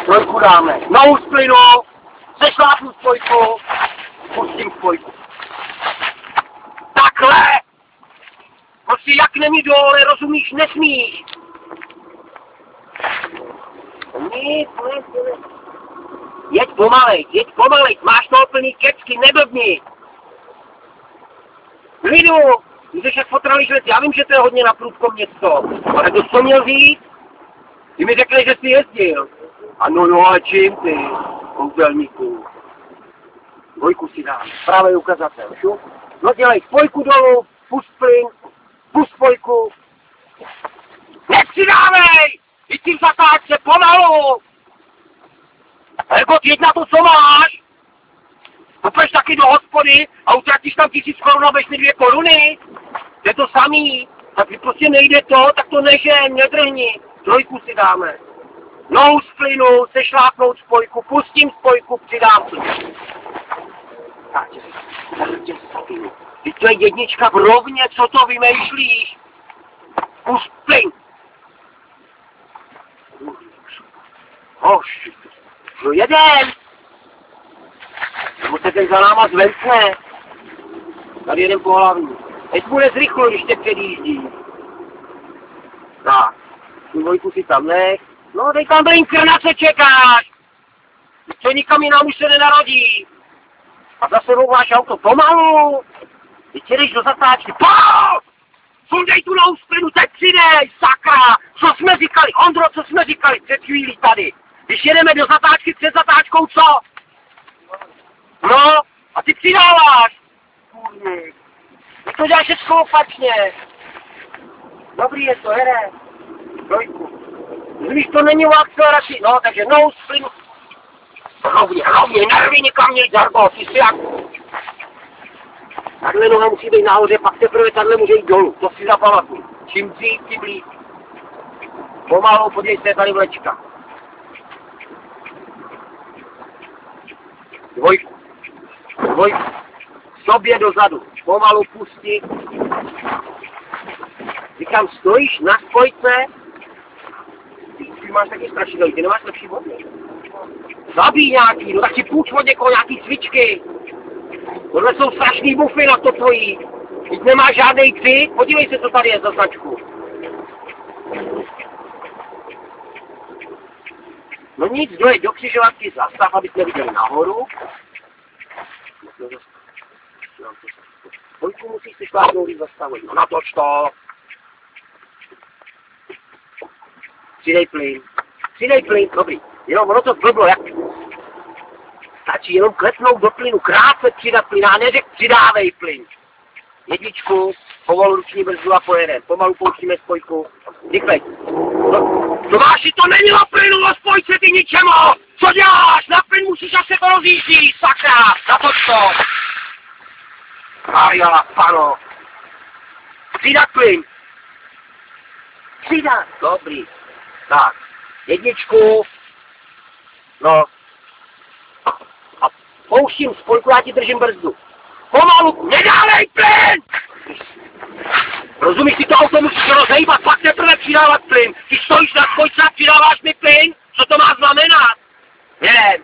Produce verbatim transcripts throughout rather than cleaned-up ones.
Trojku dáme. Nohu z plynu, sešlápnu spojku, pustím spojku. Takhle! Prostě jak není dole, rozumíš, nesmíš. Nic, nic, nic. Jeď pomalej, jeď pomalej, máš toho plný kecky, neblbni. Lidu, ty jsi jak fotralíš, já vím, že to je hodně na průdkom něco, ale to jsi měl říct? Ty mi řekli, že jsi jezdil. Ano, no a čím ty, kouzelníku? Dvojku si dám, pravý ukazatel, šup. No dělej spojku dolů, pust plyn, pust spojku. Nepřidávej! Jď tím zatáčce pomalu! Hergot, jeď na to, co máš! Popeš taky do hospody a utratíš tam tisíc korun a mi dvě koruny? To je to samý. Tak když prostě nejde to, tak to nežeň, nedrhni. Trojku si dáme. Nohu z plynu, sešlápnout spojku, pustím spojku, přidám plyn. Tak tě si, teď to je jednička v rovně, co to vymýšlíš? Pust plyn. Hoši, no jeden. Nebo se ten za náma zvenkne. Tady jeden po hlavní. Teď bude zrychlo, když tě předjíždí. Tak, tu dvojku si tam nech. No, dej tam blinker, na co čekáš? Co nikam jinam už se nenarodí. A za sebou máš auto pomalu. Teď jedeš do zatáčky. Pál! Sundej tu nohu z plynu, teď přidej, sakra! Co jsme říkali? Ondro, co jsme říkali před chvílí tady? Když jedeme do zatáčky, před zatáčkou, co? No, a ty přidáváš. Kurník. Ty to děláš všechno opačně. Dobrý je to, jede. Trojku. Když to není o akceleraci, no, takže nohu z plynu. Rovně, rovně, nervi nikam měj, Zargo, ty si jak... Takhle noha musí být nahoře, pak teprve takhle může jít dolů, to si zapamatuj. Čím dřív, tím líp. Pomalu, podívej se, tady vlečka. Dvojku. Dvojku. Sobě dozadu. Pomalu pustit. Říkám, stojíš na spojce. Ty, ty máš taky strašidelný, ty nemáš lepší vody. Zabij nějaký, no tak si půjč od někoho nějaký cvičky. Tohle jsou strašný bufy na to tvojí. Teď nemáš žádnej křik, podívej se, co tady je za značku. No nic, dojeď do křižovatky, zastav, abys neviděli nahoru. Dvojku musíš si šlápnout víc zastavit. No natoč to. Přidej plyn. Přidej plyn, dobrý. Jenom ono to blblo, jak... Stačí jenom klepnout do plynu, krátce přidat plyn, a neřek přidávej plyn. Jedničku, pomalu ruční brzdu a pojedem. Pomalu pouštíme spojku. Rychlej. No, Tomáši, to není na plynu, o spojce, ty ničemu! Co děláš? Na plyn musíš, až se to rozjíždí, sakra! Natoč to! Maria, pano! Přidat plyn! Přidat! Dobrý. Tak, jedničku. No. A pouštím spojku, já ti držím brzdu. Pomalu, nedávej plyn! Rozumíš, ty to auto musíš rozhejbat, pak teprve přidávat plyn. Ty stojíš na spojce a přidáváš mi plyn? Co to má znamenat? Jedem.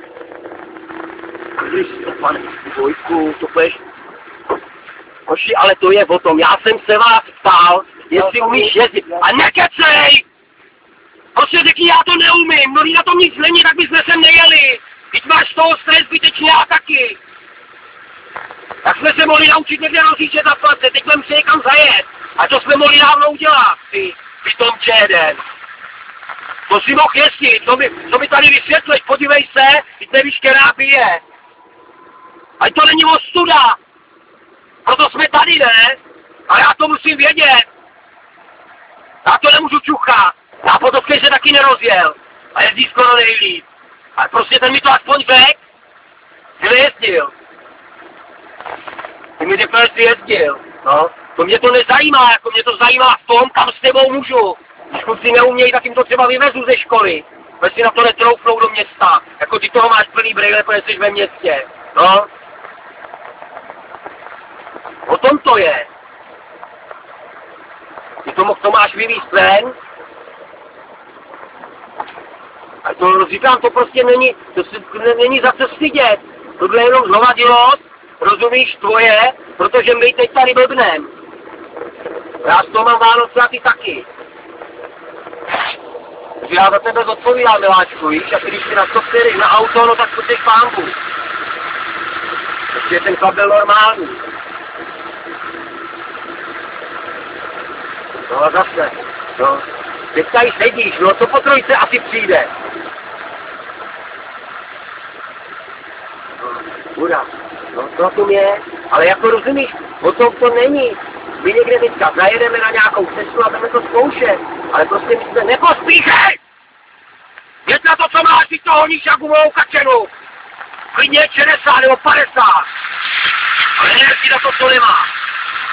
Kristo, pane, dvojku, to půjdeš. Koši, ale to je o tom, já jsem se vás ptal, jestli umíš jezdit. A nekecej! Prostě řekni, já to neumím, no na tom nic není, tak bychom sem nejeli. Teď máš toho stres zbytečně a taky. Tak jsme se mohli naučit někde rozjíždět za place, teď budeme se někam zajet. A to jsme mohli dávno udělat, ty, ty tom čeden. To si mohl jezdit, to mi, to mi tady vysvětleš, podívej se, teď nevíš, která bije. Ať to není ostuda. Proto jsme tady, ne? A já to musím vědět. Já to nemůžu čuchat. Já potom se taky nerozjel. A jezdí skoro nejlíp. Ale prostě ten mi to aspoň řek. Ty nejezdil. Ty mi řekl, že jsi jezdil. No, to mě to nezajímá, jako mě to zajímá v tom, kam s tebou můžu. Když kluci neumějí, tak jim to třeba vyvezu ze školy. Protože si na to netroufnou do města. Jako ty toho máš plný brejle, protože jsi ve městě. No. O tom to je. Ty to mohl Tomáš vyvízt ven. A to říkám, to prostě není, to se, ne, není za co stydět. Tohle je jenom zhovadilost, rozumíš, tvoje, protože my teď tady blbnem. Já z toho mám Vánoce a ty taky. Takže já za tebe zodpovídám, miláčku, víš, a když si na to jdeš na auto, no tak pojďeš pámbu. Protože ten chlap byl normální. No a zase, no. Teď tady sedíš, no to po trojce asi přijde. No, hurá. No to na tom je, ale jako rozumíš, o tom to není. My někde teďka zajedeme na nějakou cestu a budeme to zkoušet, ale prostě my jsme nepospíchej! Jeď na to, co máš, ty to honíš jak gumovou kačenu! Klidně šedesát nebo padesát! Ale ne si na to, co nemáš!